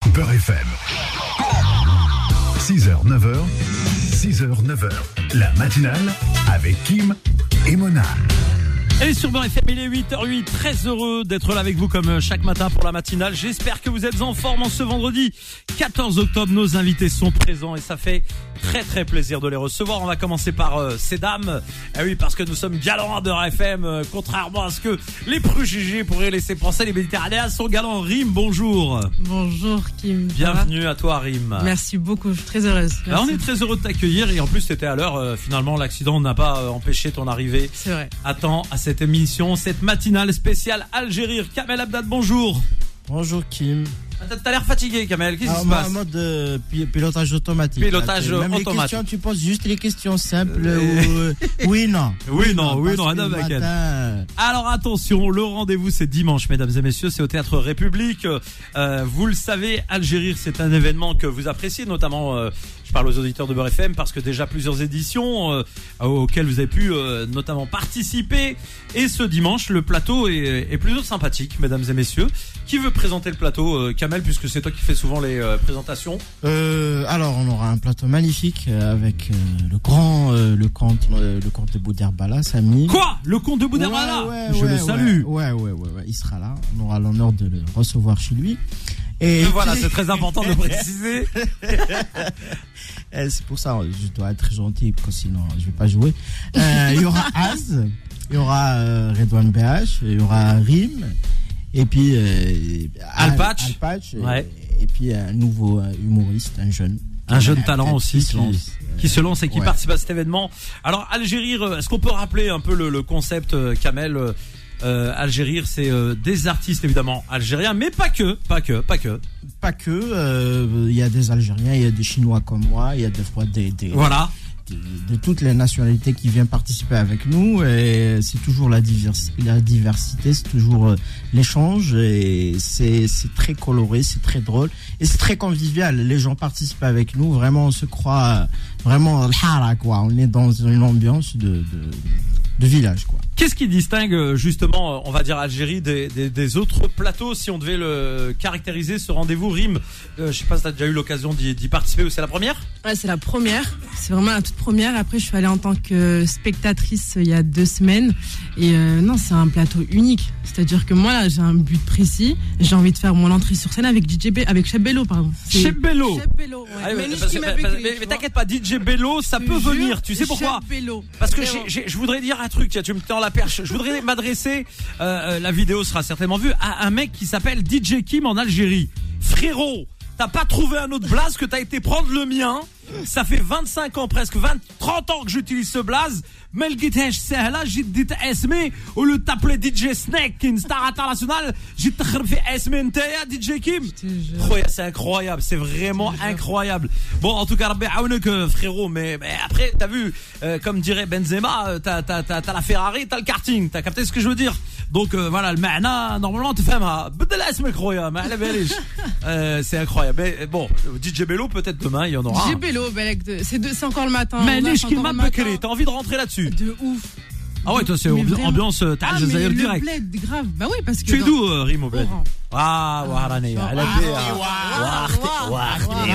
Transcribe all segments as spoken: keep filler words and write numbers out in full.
Beurre F M. six heures, neuf heures, six heures, neuf heures. La matinale avec Kim et Mona. Et sur Beurre F M, il est huit heures huit, très heureux d'être là avec vous comme chaque matin pour la matinale. J'espère que vous êtes en forme en ce vendredi quatorze octobre. Nos invités sont présents et ça fait très très plaisir de les recevoir. On va commencer par euh, ces dames. Eh oui, parce que nous sommes galants à Beurre F M, euh, contrairement à ce que les préjugés pourraient laisser penser. Les Méditerranéens sont galants. Rim, bonjour. Bonjour Kim. Bienvenue à toi Rim. Merci beaucoup, je suis très heureuse. Alors, on est très heureux de t'accueillir et en plus t'étais à l'heure. Euh, finalement, l'accident n'a pas euh, empêché ton arrivée. C'est vrai. À temps à cette émission, cette matinale spéciale Algérie. Kamel Abdad, bonjour. Bonjour Kim. T'as, t'as l'air fatigué, Kamel. Qu'est-ce qui ah, se passe? En mode euh, pilotage automatique. Pilotage là, même automatique. Les questions, tu poses juste les questions simples. Euh... ou... Oui, non. Oui, non, oui, non. non matin... Alors attention, le rendez-vous c'est dimanche, mesdames et messieurs, c'est au Théâtre République. Euh, vous le savez, Algérie, c'est un événement que vous appréciez, notamment. Euh, Je parle aux auditeurs de Beurre F M parce que déjà plusieurs éditions euh, auxquelles vous avez pu euh, notamment participer. Et ce dimanche, le plateau est, est plutôt sympathique, mesdames et messieurs. Qui veut présenter le plateau, euh, Kamel, puisque c'est toi qui fais souvent les euh, présentations? euh, Alors, on aura un plateau magnifique euh, avec euh, le grand, euh, le comte, euh, le comte de Bouderbala, Samy. Quoi? Le comte de Bouderbala? ouais, ouais, Je ouais, le salue. Ouais, ouais, ouais, ouais, ouais, il sera là. On aura l'honneur de le recevoir chez lui. Et, Et voilà, c'est très important de le préciser. C'est pour ça, je dois être très gentil, parce que sinon je vais pas jouer. Euh, il y aura Az, il y aura euh, Redouane B H, il y aura Rim, et puis euh, Alpatch, Al, Alpatch ouais. et, et puis un nouveau humoriste, un jeune. Un jeune talent aussi qui se lance, qui se lance et qui ouais. participe à cet événement. Alors Algérie, est-ce qu'on peut rappeler un peu le, le concept, Kamel? Euh, Algérie, c'est euh, des artistes évidemment algériens, mais pas que, pas que, pas que. Pas que. Il euh, y a des Algériens, il y a des Chinois comme moi, il y a des fois des, des voilà. De, de toutes les nationalités qui viennent participer avec nous. Et c'est toujours la diversité, la diversité, c'est toujours euh, l'échange et c'est c'est très coloré, c'est très drôle et c'est très convivial. Les gens participent avec nous, vraiment on se croit vraiment l'hara quoi. On est dans une ambiance de de, de village quoi. Qu'est-ce qui distingue justement, on va dire, Algérie des, des, des autres plateaux, si on devait le caractériser, ce rendez-vous? Rim, euh, je sais pas si tu as déjà eu l'occasion d'y, d'y participer ou c'est la première? Ouais, c'est la première, c'est vraiment la toute première. Après, je suis allée en tant que spectatrice il y a deux semaines. Et euh, non, c'est un plateau unique. C'est-à-dire que moi, là, j'ai un but précis. J'ai envie de faire mon entrée sur scène avec D J B, avec Cheb Bello, pardon. Cheb Bello. Cheb Bello, ouais. Ah, mais, mais, parce, mais, parce, mais, mais t'inquiète pas, D J Bello, ça peut jure, venir. Tu sais pourquoi? Bello. Parce que j'ai, j'ai, je voudrais dire un truc, tiens, tu me tends la perche. Je voudrais m'adresser, euh, la vidéo sera certainement vue, à un mec qui s'appelle D J Kim en Algérie. Frérot, t'as pas trouvé un autre blaze que t'as été prendre le mien. Ça fait vingt-cinq ans, presque vingt, trente ans que j'utilise ce blaze. ما لقيتهاش سهله جيت ديت اسمي ولو تابلي دي جي سناك كاين ستار انترناسيونال جيت تخرب في اسمي نتايا دي جي كيم خويا c'est incroyable, c'est vraiment incroyable. Bon, en tout cas ربي يعاونك frérot, mais, mais après t'as vu euh, comme dirait Benzema, t'as t'as t'as t'as la Ferrari, t'as le karting, t'as capté ce que je veux dire. Donc euh, voilà, le معنى normalement تفهمها بدل اسمك خويا ما على باليش. Euh, c'est incroyable. Mais bon, D J Bello peut-être demain il y en aura. D J Bello, c'est c'est encore le matin. Mais ليش كيما بكري, t'as envie de rentrer là-dessus? De ouf. Ah ouais, toi c'est ambiance, ambiance t'as ah, Algérie direct. Le bled, grave. Bah oui, parce que. Tu es d'où, euh, Rim au bled? Ah, وهراني على بيها واختي واختي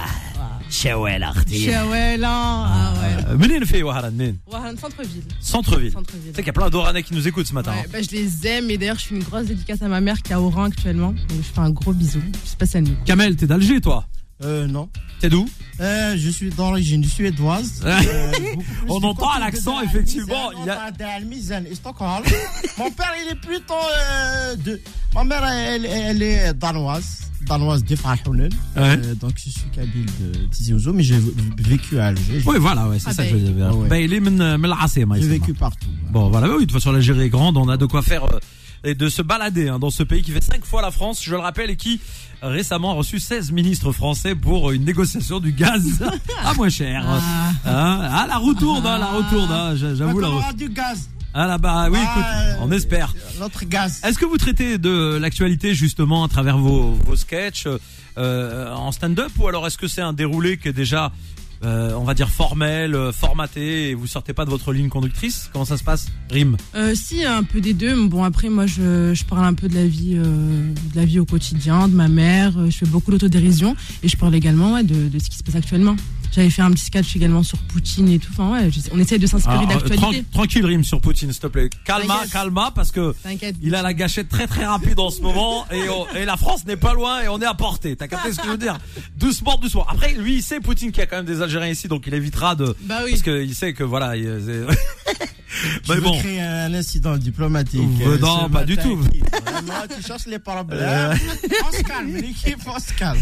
شوال اختي شوال ah ouais. منين في وهران منين؟ وهران centre-ville. Centre-ville. Centre-ville. Tu sais qu'il y a plein d'Oranais qui nous écoutent ce matin. Ouais, bah je les aime et d'ailleurs je fais une grosse dédicace à ma mère qui est à Oran actuellement. Donc je fais un gros bisou. Je sais pas si elle m'écoute. Kamel, t'es d'Alger toi? Euh, non. T'es d'où? euh, Je suis d'origine suédoise. Euh, On entend à l'accent, effectivement. Il y a... Stockholm. Mon père, il est plutôt euh, de. Ma mère, elle, elle est danoise. Danoise de Farhounen. Ouais. Euh, donc, je suis kabyle de Tizi Ouzou, mais j'ai vécu à Alger. Oui, voilà, ouais, c'est ah ça ben, que je veux dire. Ouais. Ben, il est men, j'ai vécu partout. Bon, voilà, oui, de toute façon, l'Algérie est grande, on a de quoi faire. Euh, et de se balader hein, dans ce pays qui fait cinq fois la France, je le rappelle, et qui récemment a reçu seize ministres français pour une négociation du gaz à moins cher. Ah, hein, ah la roue tourne, hein, la roue tourne, hein, j'avoue la roue. Du gaz. Ah là-bas, oui, ah, écoute, on espère. Notre gaz. Est-ce que vous traitez de l'actualité justement à travers vos, vos sketchs euh, en stand-up, ou alors est-ce que c'est un déroulé qui est déjà euh, on va dire formel, euh, formaté, et vous sortez pas de votre ligne conductrice? Comment ça se passe, Rim? Euh, si, un peu des deux. Bon, après, moi, je, je parle un peu de la vie, euh, de la vie au quotidien, de ma mère. Je fais beaucoup d'autodérision et je parle également ouais, de, de ce qui se passe actuellement. J'avais fait un petit sketch également sur Poutine et tout. Enfin, ouais, on essaie de s'inspirer Alors, d'actualité. Tran- tranquille, Rim, sur Poutine, s'il te plaît. Calma, T'inquiète. calma, parce que T'inquiète. il a la gâchette très très rapide en ce moment et, on- et la France n'est pas loin et on est à portée. T'as capté ce que je veux dire? Doucement, doucement. Après, lui, il sait Poutine qu'il y a quand même des Algériens ici, donc il évitera de. Bah oui. Parce qu'il sait que voilà. Il, c'est- Tu Mais veux bon. créer un incident diplomatique. Euh, euh, non, ce pas du matin, tout. qui- Vraiment, tu cherches les problèmes. Euh. On se calme, l'équipe, on se calme.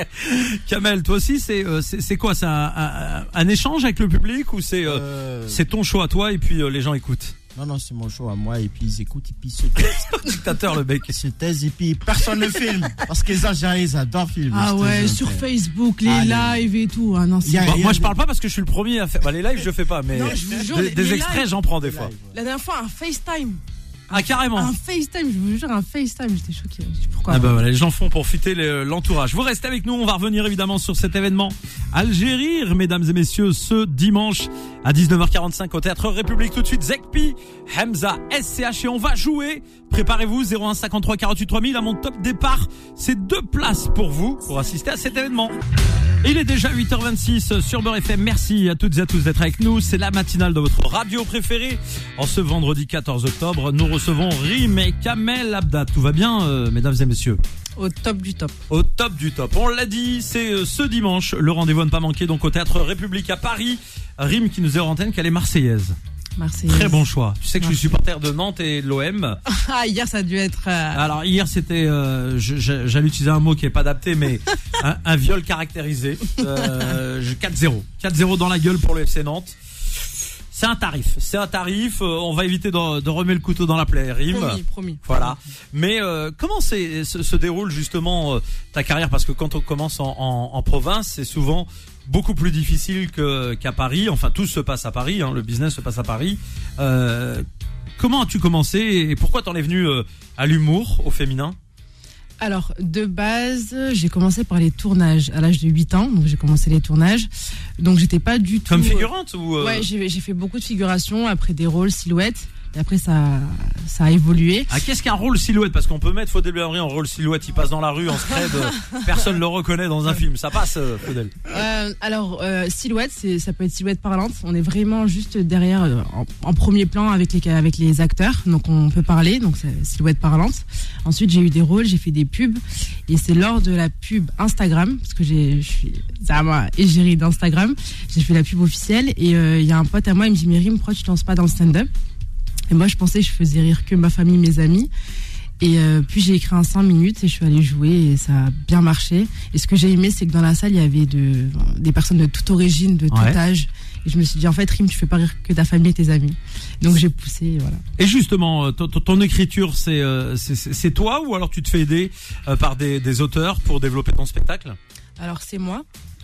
Kamel, toi aussi, c'est euh, c'est, c'est quoi? C'est un, un, un échange avec le public ou c'est euh, Euh, c'est ton choix à toi et puis euh, les gens écoutent? Non, non, c'est mon show à moi, et puis ils écoutent, et puis ils se taisent. Dictateur, le mec. Ils se taisent, et puis personne ne filme. Parce que les Algériens, ils adorent filmer. Ah je te ouais, jure. sur Facebook, les Ah, lives et tout. Ah non, c'est Y a- Bon, y a moi, je des- parle pas parce que je suis le premier à faire. Bah, les lives, je fais pas, mais Non, je vous jure, des, les- des les extraits, lives- j'en prends des fois. La dernière fois, un FaceTime. Ah, carrément. Un FaceTime, je vous jure, un FaceTime. J'étais choquée. Je dis pourquoi. Ah bah voilà, les gens font pour fuiter les- l'entourage. Vous restez avec nous, on va revenir évidemment sur cet événement Algérie, mesdames et messieurs, ce dimanche à dix-neuf heures quarante-cinq au Théâtre République. Tout de suite, Zekpi, Hamza, S C H et on va jouer. Préparez-vous, zéro un cinquante-trois quarante-huit trois mille à mon top départ. C'est deux places pour vous pour assister à cet événement. Il est déjà huit heures vingt-six sur Beurre F M. Merci à toutes et à tous d'être avec nous. C'est la matinale de votre radio préférée. En ce vendredi quatorze octobre, nous recevons Rim et Kamel Abdad. Tout va bien, euh, mesdames et messieurs? Au top du top. Au top du top. On l'a dit, c'est euh, ce dimanche. Le rendez-vous à ne pas manquer, donc au Théâtre République à Paris. Rim qui nous est en antenne qu'elle est marseillaise. Marseille. Très bon choix. Tu sais que je suis Merci. supporter de Nantes et de l'O M. Ah, hier, ça a dû être. euh, Alors hier c'était, euh, je- je- j'allais utiliser un mot qui est pas adapté, mais un, un viol caractérisé. Euh, je- quatre zéro. quatre zéro dans la gueule pour le F C Nantes. C'est un tarif. C'est un tarif. Euh, on va éviter de, de remettre le couteau dans la plaie, Rim. Promis, promis. Voilà. Mais euh, comment c'est, se, se déroule justement euh, ta carrière? Parce que quand on commence en, en, en province, c'est souvent beaucoup plus difficile que, qu'à Paris. Enfin, tout se passe à Paris. Hein, le business se passe à Paris. Euh, comment as-tu commencé et pourquoi t'en es venu euh, à l'humour, au féminin? Alors, de base, j'ai commencé par les tournages à l'âge de huit ans. Donc, j'ai commencé les tournages. Donc, j'étais pas du tout. Comme euh, figurante ou euh... Ouais, j'ai, j'ai fait beaucoup de figurations, après des rôles, silhouettes. Et après, ça, ça a évolué. Ah, qu'est-ce qu'un rôle silhouette? Parce qu'on peut mettre Faudel Belhamri en rôle silhouette. Il passe dans la rue en scred. Personne le reconnaît dans un film. Ça passe, euh, Faudel. Euh, alors, euh, silhouette, c'est, ça peut être silhouette parlante. On est vraiment juste derrière, euh, en, en premier plan avec les, avec les acteurs. Donc, on peut parler. Donc, c'est silhouette parlante. Ensuite, j'ai eu des rôles, j'ai fait des pubs. Et c'est lors de la pub Instagram, parce que j'ai, je suis Zama égérie d'Instagram. J'ai fait la pub officielle. Et il euh, y a un pote à moi, il me dit, mais Rim, pourquoi tu te lances pas dans le stand-up? Et moi, je pensais que je faisais rire que ma famille, mes amis. Et euh, puis, j'ai écrit un cinq minutes et je suis allée jouer et ça a bien marché. Et ce que j'ai aimé, c'est que dans la salle, il y avait de, des personnes de toute origine, de tout Ouais. âge. Et je me suis dit, en fait, Rim, tu fais pas rire que ta famille et tes amis. Donc, j'ai poussé, et voilà. Et justement, euh, ton, ton- ton écriture, c'est, euh, c'est, c'est c'est toi ou alors tu te fais aider euh, par des, des auteurs pour développer ton spectacle? Alors, c'est moi.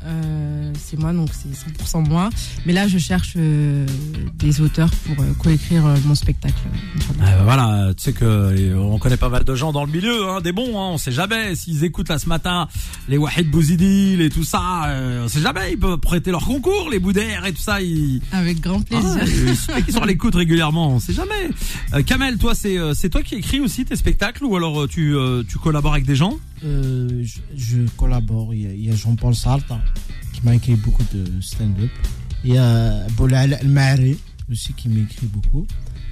Euh, c'est moi, donc c'est cent pour cent moi. Mais là, je cherche euh, des auteurs pour euh, coécrire euh, mon spectacle. Ah, bah voilà, tu sais que euh, on connaît pas mal de gens dans le milieu, hein, des bons, hein, on sait jamais s'ils écoutent là ce matin les Wahid Bouzidil et tout ça, euh, on sait jamais, ils peuvent prêter leur concours, les Boudères et tout ça, ils, Avec grand plaisir. ah, ils se fait qu'ils sont à l'écoute régulièrement, on sait jamais. Euh, Kamel, toi c'est euh, c'est toi qui écris aussi tes spectacles ou alors euh, tu euh, tu collabores avec des gens? Euh, je, je collabore. Il y a, il y a Jean-Paul Sartre qui m'a écrit beaucoup de stand-up. Il y a Boulal El-Mahri aussi qui m'écrit beaucoup.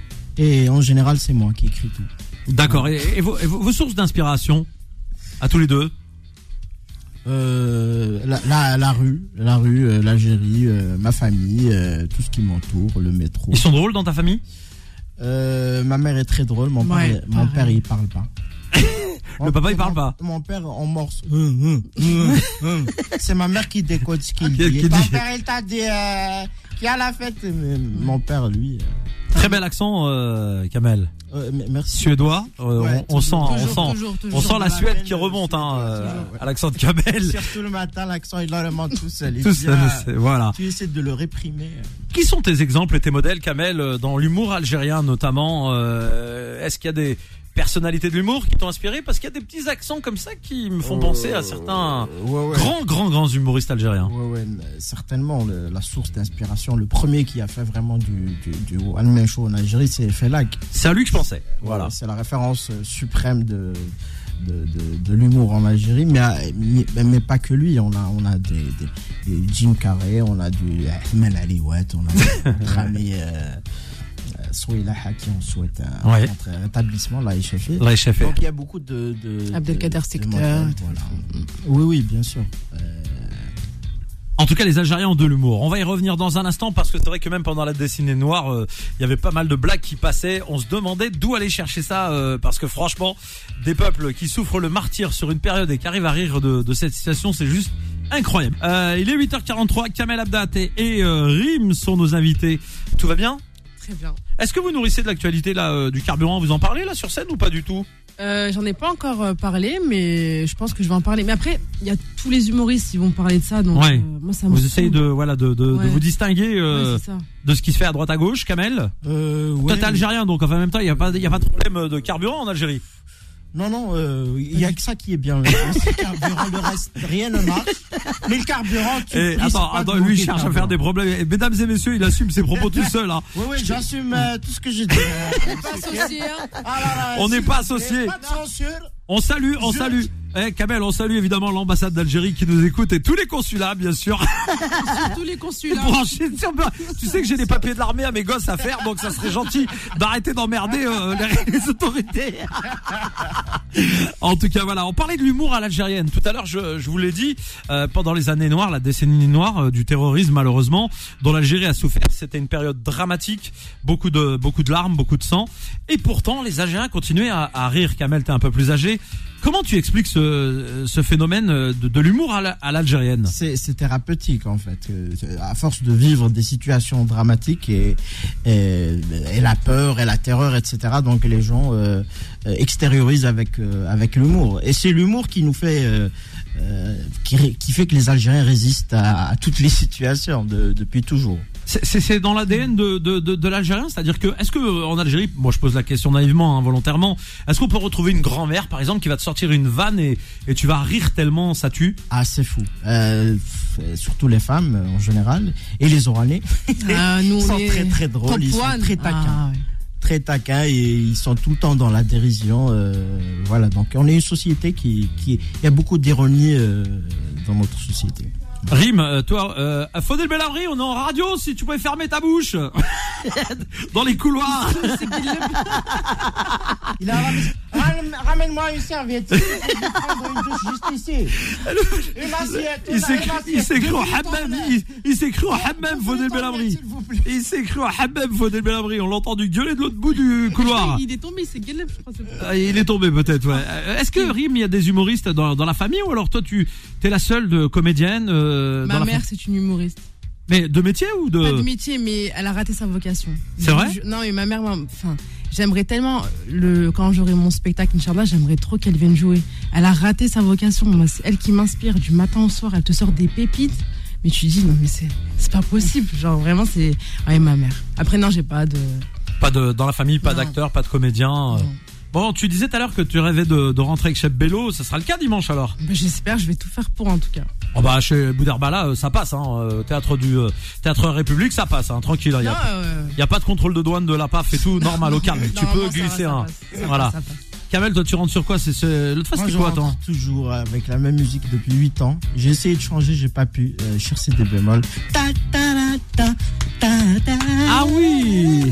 Et en général, c'est moi qui écris tout. D'accord. Et, et, vos, et vos, vos sources d'inspiration à tous les deux? Euh, la, la, la rue, la rue, euh, l'Algérie, euh, ma famille, euh, tout ce qui m'entoure, le métro. Ils sont drôles dans ta famille? Euh, ma mère est très drôle. Mon, Ouais, père, mon pareil. père, il parle pas. Le papa, il parle pas. Mon père, en morse. Hum, hum, hum, hum. C'est ma mère qui décode ce qu'il Qui- dit. qui Ton dit. père, il t'a dit euh, qu'il y a la fête. Mais mon père, lui. Très bel accent, euh, Kamel. Euh, euh, merci. Suédois. Euh, Ouais, on, on sent, toujours, on toujours, sent, toujours, toujours. on sent la dans la Suède veine, qui euh, remonte, hein, euh, toujours, ouais. à l'accent de Kamel. Surtout le matin, l'accent, il le remonte tout seul. Il Tout dit, ça, ah, c'est- voilà. tu essaies de le réprimer. Qui sont tes exemples et tes modèles, Kamel, euh, dans l'humour algérien notamment? euh, Est-ce qu'il y a des, personnalités de l'humour qui t'ont inspiré? Parce qu'il y a des petits accents comme ça qui me font euh, penser à certains ouais, ouais. grands, grands, grands humoristes algériens. Ouais, ouais, certainement. Le, la source d'inspiration, le premier qui a fait vraiment du, du, du one-man show en Algérie, c'est Felak. C'est à lui que je pensais. Voilà. Ouais, c'est la référence suprême de, de, de, de l'humour en Algérie, mais, mais, mais pas que lui. On a, on a des, des, des Jim Carrey, on a du Ahmed Aliouat, on a notre ami euh, Souila qui on souhaite un, ouais. un rétablissement, là, échappé. Là, échappé. Donc il y a beaucoup de. de Abdelkader Secteur. Voilà. Oui, oui, bien sûr. Euh, En tout cas, les Algériens ont de l'humour. On va y revenir dans un instant parce que c'est vrai que même pendant la décennie noire, il euh, y avait pas mal de blagues qui passaient. On se demandait d'où aller chercher ça euh, parce que franchement, des peuples qui souffrent le martyre sur une période et qui arrivent à rire de, de cette situation, c'est juste incroyable. Euh, il est huit heures quarante-trois, Kamel Abdat et, et euh, Rim sont nos invités. Tout va bien ? Très bien. Est-ce que vous nourrissez de l'actualité là, euh, du carburant ? Vous en parlez là sur scène ou pas du tout ? Euh, j'en ai pas encore euh, parlé, mais je pense que je vais en parler. Mais après, il y a tous les humoristes qui vont parler de ça, donc ouais. euh, moi ça me. Vous essayez de voilà de de, ouais. de vous distinguer euh, ouais, c'est ça. de ce qui se fait à droite à gauche, Kamel. Euh, ouais, Toi t'es algérien, donc enfin, en même temps il y a pas il y a pas de problème de carburant en Algérie. Non, non, il euh, y a que ça qui est bien. Le carburant, le reste, rien ne marche. Mais le carburant, tu et attends, attends, lui il cherche à faire des problèmes. Et, mesdames et messieurs, il assume ses propos tout seul. Hein. Oui, oui, j'assume euh, tout ce que j'ai dit. On n'est pas associés. Hein. Ah, là, là, on n'est pas associés. Pas de censure. On salue, on Je... salue. Eh, Kamel, on salue évidemment l'ambassade d'Algérie qui nous écoute et tous les consulats, bien sûr. Tous les consulats. Tu sais que j'ai des papiers de l'armée à mes gosses à faire, donc ça serait gentil d'arrêter d'emmerder euh, les, les autorités. En tout cas, voilà, on parlait de l'humour à l'algérienne. Tout à l'heure, je, je vous l'ai dit, euh, pendant les années noires, la décennie noire euh, du terrorisme, malheureusement, dont l'Algérie a souffert. C'était une période dramatique, beaucoup de beaucoup de larmes, beaucoup de sang, et pourtant les Algériens continuaient à, à rire. Kamel, t'es un peu plus âgé. Comment tu expliques ce, ce phénomène de, de l'humour à l'algérienne ? C'est, c'est thérapeutique en fait. À force de vivre des situations dramatiques et, et, et la peur et la terreur, et cetera. Donc les gens euh, extériorisent avec euh, avec l'humour. Et c'est l'humour qui nous fait euh, euh, qui, qui fait que les Algériens résistent à, à toutes les situations de, depuis toujours. C'est, c'est dans l'A D N de, de, de, de l'Algérien, c'est-à-dire que est-ce que en Algérie, moi je pose la question naïvement, hein, volontairement, est-ce qu'on peut retrouver une grand-mère par exemple qui va te sortir une vanne et, et tu vas rire tellement ça tue ? Ah c'est fou, euh, surtout les femmes en général et les Oranais, ah, nous, ils sont les... très très drôles, ils sont très taquins. Ah, ouais. Très taquins et ils sont tout le temps dans la dérision. Euh, voilà, donc on est une société qui, qui, il y a beaucoup d'ironie euh, dans notre société. Rim, toi, euh, Fodel Belabri, on est en radio, si tu pouvais fermer ta bouche dans les couloirs. Il a ramène, ramène-moi une serviette. Je vais prendre une douche juste ici. Une assiette. Il s'est cru, il s'est cru au hammam, il, il s'est cru au hammam, Fodel Belabri. Il s'est cru au hammam, Fodel Belabri. On l'a entendu gueuler de l'autre bout du couloir. Il est tombé, il s'est gueulé, je crois. Ah, il est tombé peut-être, ouais. Est-ce que Rim, il y a des humoristes dans, dans la famille ou alors toi tu t'es la seule de comédienne? Euh, Ma mère, c'est une humoriste. Mais de métier ou de... Pas de métier, mais elle a raté sa vocation. C'est vrai ? je, Non, mais ma mère, enfin, j'aimerais tellement, le, quand j'aurai mon spectacle, Inch'Allah, j'aimerais trop qu'elle vienne jouer. Elle a raté sa vocation. Moi, c'est elle qui m'inspire du matin au soir. Elle te sort des pépites. Mais tu dis, non, mais c'est, c'est pas possible. Genre, vraiment, c'est. Ouais, ma mère. Après, non, j'ai pas de. Pas de. Dans la famille, pas non. d'acteur, pas de comédien. Non. Bon, tu disais tout à l'heure que tu rêvais de, de rentrer avec Chef Bello. Ça sera le cas dimanche alors ? Ben, j'espère, je vais tout faire pour en tout cas. Oh bah chez Bouderbala, ça passe, hein. Théâtre du euh, Théâtre République, ça passe, hein. Tranquille. Il y a, euh... y a pas de contrôle de douane de la P A F et tout, normal, au calme. Tu peux glisser un. Voilà. Passe, passe. Kamel, toi tu rentres sur quoi ? C'est, c'est... L'autre fois c'était quoi, attends ? Toujours avec la même musique depuis huit ans. J'ai essayé de changer, j'ai pas pu. Euh, chercher des bémols. Ta, ta, ta, ta, ta, ah oui.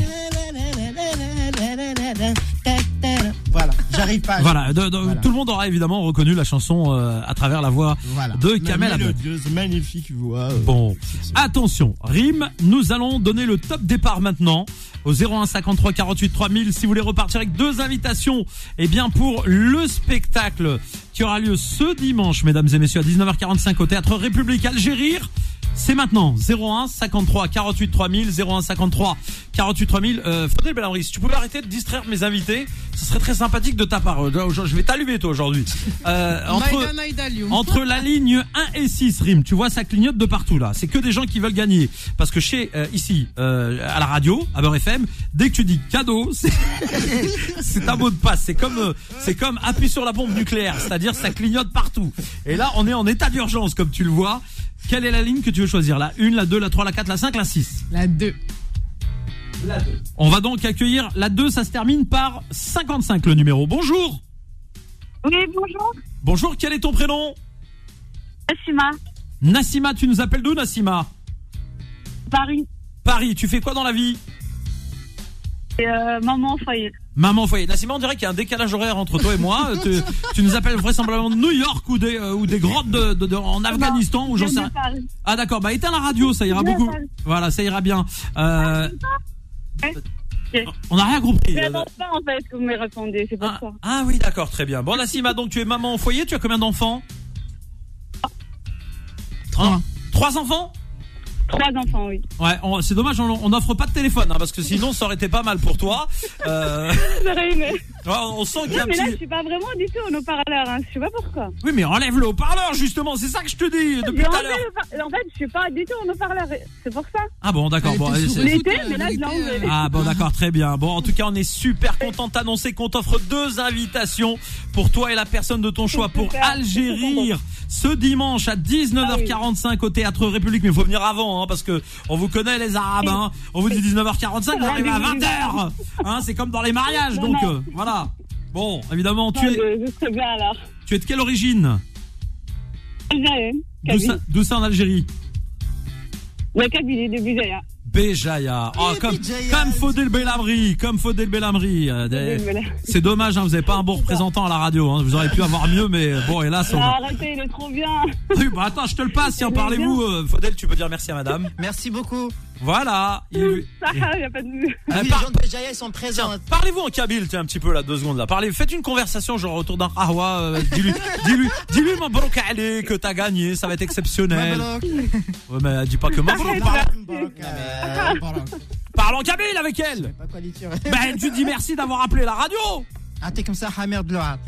Voilà, j'arrive pas. Voilà, de, de, voilà, tout le monde aura évidemment reconnu la chanson euh, à travers la voix voilà. de Kamel Abdat. Magnifique voix. Euh, bon, attention, Rim, nous allons donner le top départ maintenant au zéro un cinquante-trois quarante-huit trois mille si vous voulez repartir avec deux invitations. Et bien pour le spectacle qui aura lieu ce dimanche, mesdames et messieurs, à dix-neuf heures quarante-cinq au Théâtre République Algérie. C'est maintenant. zéro un cinquante-trois quarante-huit trois mille, zéro un cinquante-trois quarante-huit trois mille. Euh, Faudel Belhamri, si tu pouvais arrêter de distraire mes invités, ce serait très sympathique de ta part. Je vais t'allumer toi aujourd'hui. Euh, entre, entre la ligne un et six, Rim, tu vois, ça clignote de partout là. C'est que des gens qui veulent gagner. Parce que chez, euh, ici, euh, à la radio, à Beurre F M, dès que tu dis cadeau, c'est, c'est un mot de passe. C'est comme, euh, c'est comme appuie sur la bombe nucléaire. C'est-à-dire, ça clignote partout. Et là, on est en état d'urgence, comme tu le vois. Quelle est la ligne que tu veux choisir? La une, la deux, la trois, la quatre, la cinq, la six? La deux. La deux. On va donc accueillir la deux, ça se termine par cinquante-cinq le numéro. Bonjour. Oui, bonjour. Bonjour, quel est ton prénom? Nassima. Nassima, tu nous appelles d'où, Nassima? Paris. Paris, tu fais quoi dans la vie? Et euh, maman au foyer. Maman au foyer. Nassima, on dirait qu'il y a un décalage horaire entre toi et moi. tu, tu nous appelles vraisemblablement de New York ou des, euh, ou des grottes de, de, de, en Afghanistan ou j'en sais rien. Ah d'accord, bah éteins la radio, ça ira beaucoup. Voilà, ça ira bien. Euh, okay. On n'a rien compris. Je n'entends pas en fait que vous me répondez, c'est pour ah, ça. Ah oui, d'accord, très bien. Bon, Nassima, donc tu es maman au foyer, tu as combien d'enfants? Trois. Hein Trois enfants? Trois enfants, oui. Ouais, on, c'est dommage, on n'offre pas de téléphone, hein, parce que sinon ça aurait été pas mal pour toi. Euh... J'aurais aimé. Ouais, on sent qu'il y a un mais petit... là, je suis pas vraiment du tout en haut-parleur, hein. Je sais pas pourquoi. Oui, mais enlève le haut-parleur, justement, c'est ça que je te dis depuis tout à l'heure. Par... En fait, je suis pas du tout en haut-parleur, c'est pour ça. Ah bon, d'accord. Bon, c'est... L'été, mais là, je l'ai enlevé. Ah bon, d'accord, très bien. Bon, en tout cas, on est super content de t'annoncer qu'on t'offre deux invitations pour toi et la personne de ton choix pour Algérie. Ce dimanche à dix-neuf heures quarante-cinq ah oui. au Théâtre République, mais il faut venir avant, hein, parce que on vous connaît les Arabes, hein. On vous dit dix-neuf heures quarante-cinq, vous arrivez à vingt heures, hein, c'est comme dans les mariages, donc euh, voilà. Bon, évidemment, tu non, es. Je serai bien alors. Tu es de quelle origine? Algérienne. D'où ça, d'où ça en Algérie? La Kabylie de Béjaïa. Béjaïa. Oh, comme, comme Faudel Belhamri, comme Faudel Belhamri. C'est dommage, hein, vous n'avez pas un bon représentant à la radio, hein. Vous auriez pu avoir mieux, mais bon, hélas. On... Ah, arrêtez, il est trop bien. Oui, bah attends, je te le passe, tiens, parlez-vous. Euh, Faudel, tu peux dire merci à madame. Merci beaucoup. Voilà. Il n'y a pas de... Oui, les gens de Béjaïa sont présents. Tiens, parlez-vous en kabyle, tiens, un petit peu là, deux secondes là. Parlez, faites une conversation genre autour d'un kahwa. Euh, dis-lui, dis-lui, dis-lui, Mabrouk Ali, que t'as gagné, ça va être exceptionnel. Ouais, mais dis pas que Mabrouk. Parle en kabyle avec elle. Ben, tu dis merci d'avoir appelé la radio. Ah, t'es comme ça, Hamir de l'Ouad.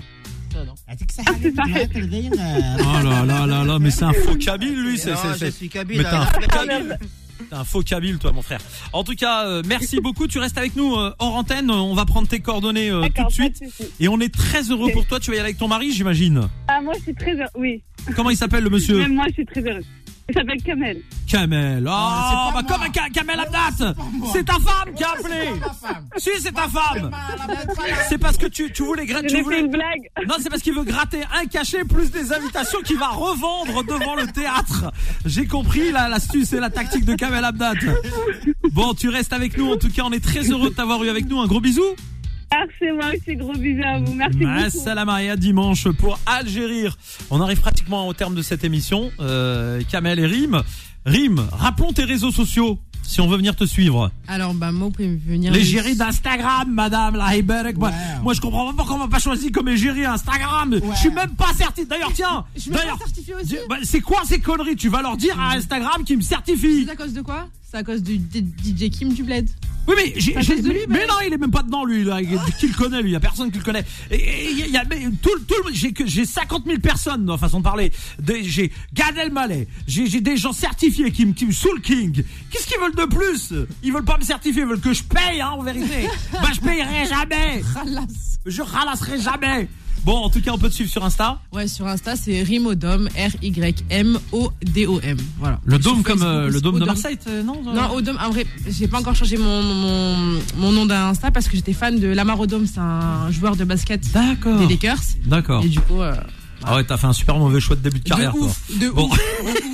Oh là là là là, mais c'est un faux kabyle lui, c'est c'est c'est. Je suis kabyle. Mais t'es un faux kabyle. T'es un faux kabyle toi mon frère. En tout cas, euh, merci beaucoup, tu restes avec nous euh, hors antenne, on va prendre tes coordonnées euh, tout de suite et on est très heureux pour toi, tu vas y aller avec ton mari, j'imagine. Ah moi je suis très heureux, oui. Comment il s'appelle le monsieur? Même moi je suis très heureux. Il s'appelle Kamel. Kamel. Oh, oh bah comme un Kamel Abdat. C'est ta femme qui a appelé. Si, c'est ta femme. C'est parce que tu, tu voulais gratter. Je voulais... une blague. Non, c'est parce qu'il veut gratter un cachet plus des invitations qu'il va revendre devant le théâtre. J'ai compris là, l'astuce et la tactique de Kamel Abdat. Bon, tu restes avec nous. En tout cas, on est très heureux de t'avoir eu avec nous. Un gros bisou. Merci, moi aussi, gros bisous à vous. Merci beaucoup. Salama et à dimanche pour Algérie. On arrive pratiquement au terme de cette émission. Euh, Kamel et Rim. Rim, rappelons tes réseaux sociaux si on veut venir te suivre. Alors, bah, moi, vous pouvez venir. L'égérie d'Instagram, madame, la Heiberg. Moi, moi, je comprends pas pourquoi on m'a pas choisi comme égérie Instagram. Ouais. Je suis même pas certifié. D'ailleurs, tiens. Je me suis certifié aussi. Bah, c'est quoi ces conneries? Tu vas leur dire à Instagram qu'ils me certifient. C'est à cause de quoi? C'est à cause du D J Kim du Bled. Oui, mais j'ai, j'ai, lui, mais, mais non, il est même pas dedans, lui, là. Qui le connaît, lui? Il y a personne qui le connaît. Et, et, il y a, mais, tout, tout, j'ai, j'ai cinquante mille personnes, dans façon de parler. Des, j'ai Gad Elmaleh. J'ai, j'ai des gens certifiés qui me, qui me Soul King. Qu'est-ce qu'ils veulent de plus? Ils veulent pas me certifier, ils veulent que je paye, hein, en vérité. Bah, je payerai jamais. Je ralasserai jamais. Bon, en tout cas, on peut te suivre sur Insta. Ouais, sur Insta, c'est Rimodom, R Y M O D O M. Voilà. Le dôme comme euh, le dôme de Marseille, non? Non, Odom, en vrai, j'ai pas encore changé mon, mon, mon nom d'Insta parce que j'étais fan de Lamar Odom, c'est un joueur de basket. D'accord. Des Lakers. D'accord. Et du coup. Euh, Ah ouais, t'as fait un super mauvais choix de début de carrière, de toi. Ouf, de bon. ouf,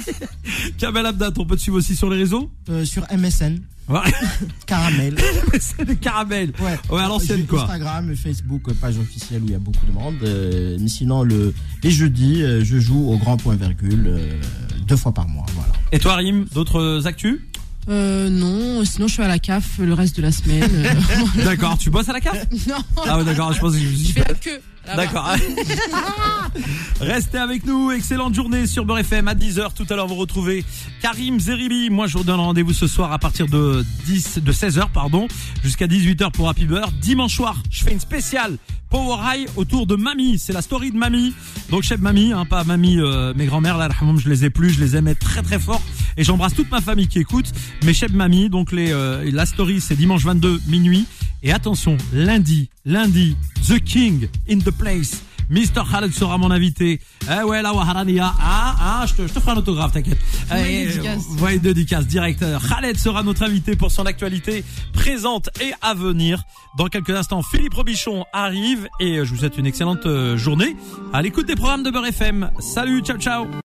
Kamel Abdat, on peut te suivre aussi sur les réseaux? euh, Sur M S N. Ouais. Caramel. C'est des caramels. Ouais. Ouais, à l'ancienne, quoi. Instagram, Facebook, page officielle où il y a beaucoup de monde. Euh, mais sinon, le, les jeudis, euh, je joue au grand point virgule euh, deux fois par mois. Voilà. Et toi, Rim, d'autres actus? Euh, non, sinon je suis à la C A F le reste de la semaine. D'accord, tu bosses à la C A F? Non. Ah ouais, d'accord, je pense que je Je fais la queue. D'accord. Restez avec nous. Excellente journée sur Beurre F M à dix heures. Tout à l'heure, vous retrouvez Karim Zeribi. Moi, je vous donne rendez-vous ce soir à partir de dix, de seize heures, pardon, jusqu'à dix-huit heures pour Happy Beurre. Dimanche soir, je fais une spéciale Power High autour de Mamie. C'est la story de Mamie. Donc, chef Mamie, hein, pas Mamie, euh, mes grands-mères, là, je les ai plus, je les aimais très très fort. Et j'embrasse toute ma famille qui écoute. Mais chef Mamie, donc les, euh, la story, c'est dimanche vingt-deux minuit. Et attention, lundi, lundi, The King in the place. mister Khaled sera mon invité. Eh ouais, la Waharania. Ah, ah, je te, je te ferai un autographe, t'inquiète. Ouais, dédicace. Ouais, dédicace, directeur. Khaled sera notre invité pour son actualité présente et à venir. Dans quelques instants, Philippe Robichon arrive et je vous souhaite une excellente journée à l'écoute des programmes de Beurre F M. Salut, ciao, ciao.